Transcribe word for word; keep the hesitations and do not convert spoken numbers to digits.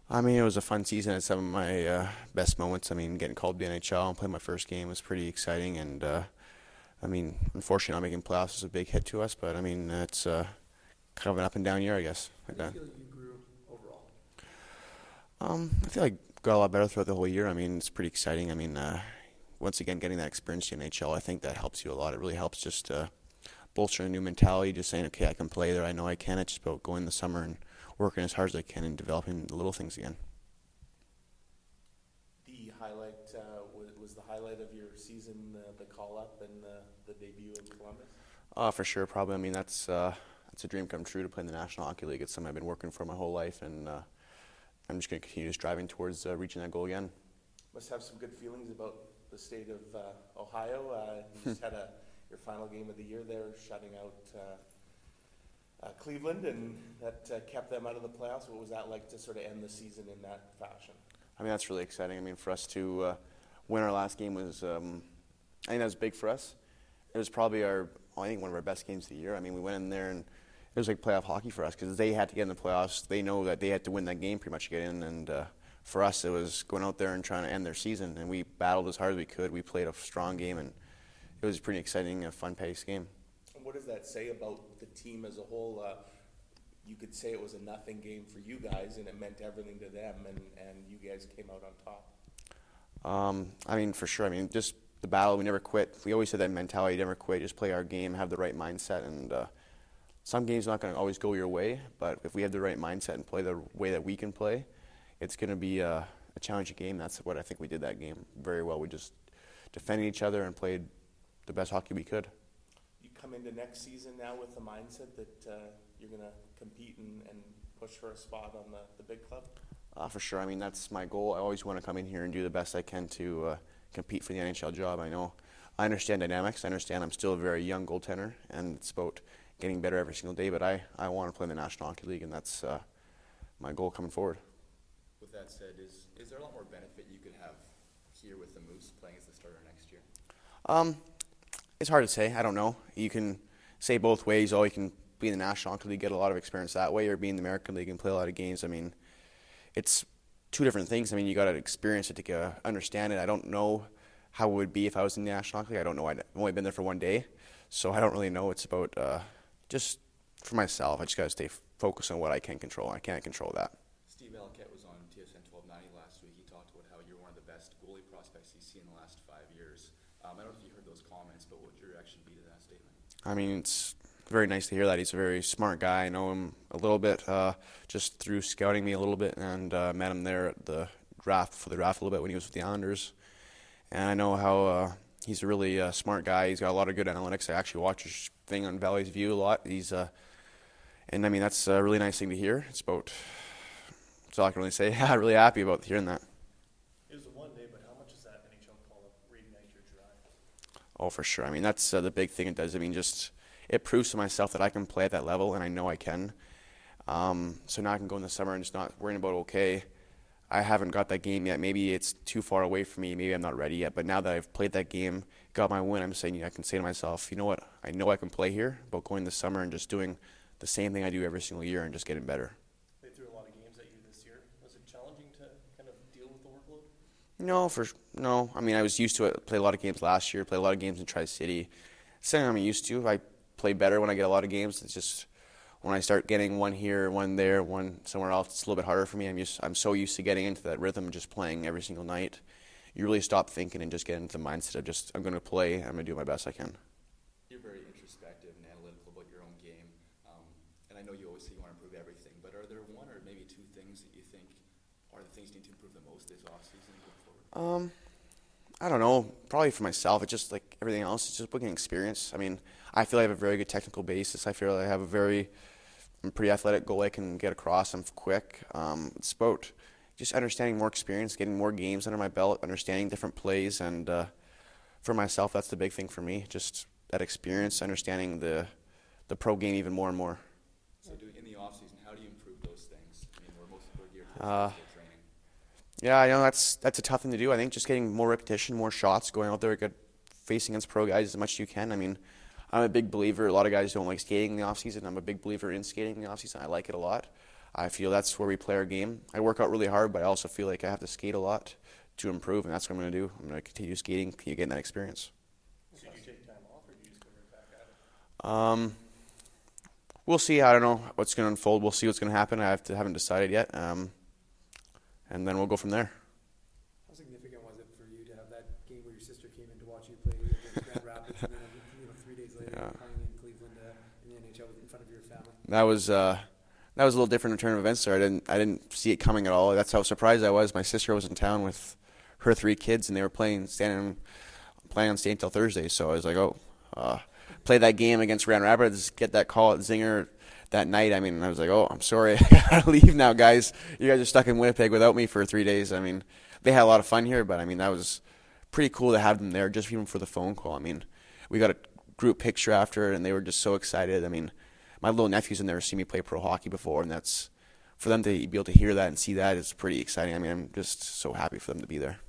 I mean, it was a fun season. It's some of my uh, best moments. I mean, getting called to the N H L and playing my first game was pretty exciting. And uh, I mean, unfortunately, not making playoffs is a big hit to us. But I mean, it's uh, kind of an up and down year, I guess. How Like do you that. feel you grew overall? Um, I feel like got a lot better throughout the whole year. I mean, it's pretty exciting. I mean, uh, once again, getting that experience in the N H L, I think that helps you a lot. It really helps just uh, bolster a new mentality. Just saying, okay, I can play there. I know I can. It's just about going the summer and working as hard as I can and developing the little things again. The highlight uh, was, was the highlight of your season, uh, the call up and the, the debut in Columbus. Uh, for sure, probably. I mean, that's uh, that's a dream come true to play in the National Hockey League. It's something I've been working for my whole life, and uh, I'm just going to continue striving towards uh, reaching that goal again. Must have some good feelings about the state of uh, Ohio. Uh, you just had a your final game of the year there, shutting out uh, uh, Cleveland, and that uh, kept them out of the playoffs. What was that like to sort of end the season in that fashion? I mean, that's really exciting. I mean, for us to uh, win our last game was, um, I think that was big for us. It was probably our, well, I think one of our best games of the year. I mean, we went in there and it was like playoff hockey for us because they had to get in the playoffs. They know that they had to win that game pretty much to get in, and uh, for us, it was going out there and trying to end their season. And we battled as hard as we could. We played a strong game, and it was a pretty exciting, uh, fun-paced game. And what does that say about the team as a whole? Uh, you could say it was a nothing game for you guys, and it meant everything to them, and, and you guys came out on top. Um, I mean, for sure. I mean, just the battle. We never quit. We always had that mentality: never quit. Just play our game, have the right mindset, and uh, some games are not going to always go your way. But if we have the right mindset and play the way that we can play, it's going to be a, a challenging game. That's what I think we did that game very well. We just defended each other and played the best hockey we could. You come into next season now with the mindset that uh, you're going to compete and, and push for a spot on the, the big club? Uh, for sure. I mean, that's my goal. I always want to come in here and do the best I can to uh, compete for the N H L job. I know I understand dynamics. I understand I'm still a very young goaltender, and it's about getting better every single day. But I, I want to play in the National Hockey League, and that's uh, my goal coming forward. With that said, is is there a lot more benefit you could have here with the Moose playing as the starter next year? Um, it's hard to say. I don't know. You can say both ways. Oh, you can be in the National Hockey League, get a lot of experience that way, or be in the American League and play a lot of games. I mean, it's two different things. I mean, you got to experience it to uh, understand it. I don't know how it would be if I was in the National Hockey League. I don't know. I've only been there for one day, so I don't really know. It's about uh, just for myself. I just got to stay f- focused on what I can control. I can't control that. Steve Elkett was on T S N twelve ninety last week. He talked about how you're one of the best goalie prospects he's seen in the last five years. Um, I don't know if you heard those comments, but what would your reaction be to that statement? I mean, it's very nice to hear that. He's a very smart guy. I know him a little bit uh, just through scouting me a little bit, and uh, met him there at the draft for the draft a little bit when he was with the Islanders. And I know how uh, he's a really uh, smart guy. He's got a lot of good analytics. I actually watch his thing on Valley's View a lot. He's uh, and I mean that's a really nice thing to hear. It's about that's all I can really say. I'm really happy about hearing that. It was a one day, but how much is that N H L call-up reignite your drive? Oh, for sure. I mean, that's uh, the big thing it does. I mean, just it proves to myself that I can play at that level, and I know I can. Um, so now I can go in the summer and just not worrying about, okay, I haven't got that game yet. Maybe it's too far away from me. Maybe I'm not ready yet. But now that I've played that game, got my win, I'm saying I can say to myself, you know what? I know I can play here, but going this summer and just doing the same thing I do every single year and just getting better. They threw a lot of games at you this year. Was it challenging to kind of deal with the workload? No, for no. I mean, I was used to it. Played a lot of games last year. Played a lot of games in Tri-City. Something I'm used to. I play better when I get a lot of games. It's just when I start getting one here, one there, one somewhere else, it's a little bit harder for me. I'm just I'm so used to getting into that rhythm, just playing every single night. You really stop thinking and just get into the mindset of just I'm going to play. I'm going to do my best I can. You're very introspective and analytical about your own game, um, and I know you always say you want to improve everything, but are there one or maybe two things that you think are the things you need to improve the most this offseason going forward? Um, I don't know. Probably for myself, it's just like everything else. It's just booking experience. I mean, I feel I have a very good technical basis. I feel I have a very I'm a pretty athletic goal. I can get across. I'm quick. Um, it's about just understanding more experience, getting more games under my belt, understanding different plays, and uh, for myself, that's the big thing for me. Just that experience, understanding the the pro game even more and more. So do, in the offseason, how do you improve those things? I mean, we're most people are geared Uh, towards physical training. Yeah, I know that's that's a tough thing to do. I think just getting more repetition, more shots, going out there, get facing against pro guys as much as you can. I mean, I'm a big believer. A lot of guys don't like skating in the off season. I'm a big believer in skating in the off season. I like it a lot. I feel that's where we play our game. I work out really hard, but I also feel like I have to skate a lot to improve, and that's what I'm going to do. I'm going to continue skating, continue getting that experience. Should you take time off, or do you just go right back at it? Um, we'll see. I don't know what's going to unfold. We'll see what's going to happen. I have to, haven't decided yet, um, and then we'll go from there. How significant was it for you to have that game where your sister came in to watch you play against Grand Rapids, and then you know, three days later Yeah. you're playing in Cleveland uh, in the N H L in front of your family? That was uh, that was a little different in turn of events there. I didn't I didn't see it coming at all. That's how surprised I was. My sister was in town with her three kids, and they were playing standing playing on staying until Thursday. So I was like, oh, uh, play that game against Grand Rapids, get that call at Zinger that night. I mean, I was like, oh, I'm sorry, I gotta leave now, guys. You guys are stuck in Winnipeg without me for three days. I mean, they had a lot of fun here, but I mean, that was pretty cool to have them there, just even for the phone call. I mean, we got a group picture after it, and they were just so excited. I mean, my little nephew's in there seen me play pro hockey before, and that's for them to be able to hear that and see that is pretty exciting. I mean, I'm just so happy for them to be there.